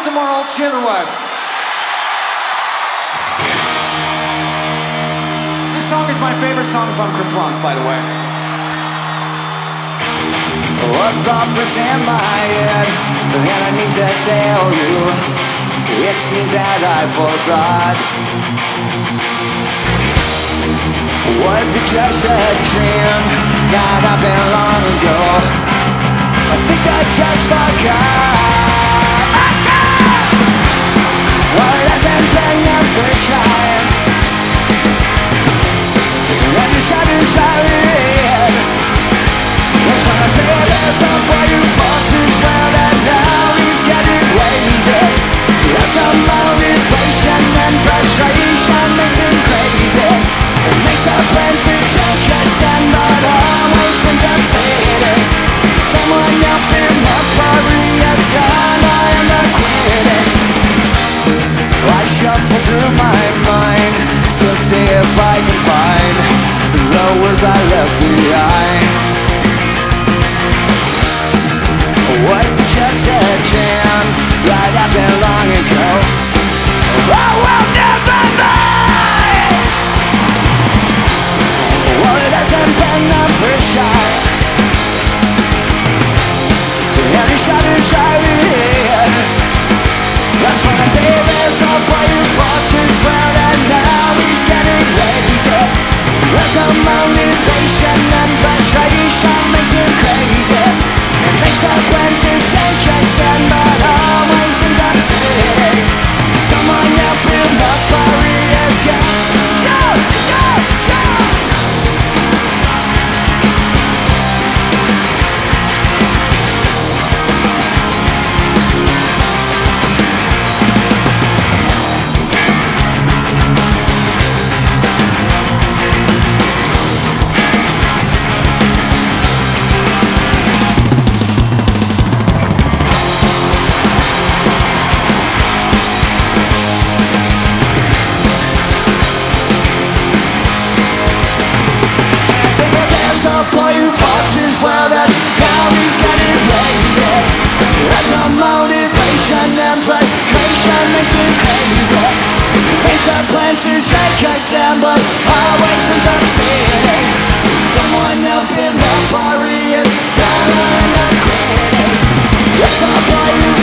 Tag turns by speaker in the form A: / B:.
A: some more old shit or what? This song is my favorite song from Kerplunk, by the way.
B: What thought was in my head, and I need to tell you, it's things that I forgot. Was it just a dream that happened long ago? I think I just forgot. Let's go! Well, it hasn't been never shine, and the shadows are in. That's when I say there's a boy who falls his round, and now he's getting lazy. There's some motivation and frustration makes him crazy. It makes a plan to take a stand, but always ends up fading. Someone up in my party has gone, I am not quitting. I shuffle through my mind to see if I can find the words I left behind. Was it just a jam that happened long ago? I will never know. Well, it hasn't been never shine, and the shadows are in. That's when I say there's a boy who falls his round, and now he's getting lazy. There's a motivation and frustration makes him crazy. It makes a plan to take a stand, but always ends up sitting. Someone up in the party has got boy who fought his world, and now he's getting lazy. There's no motivation and frustration makes me crazy. Makes a plan to take a stand, but always ends up staying. Someone up in the party is gone, and I'm quitting. There's a boy who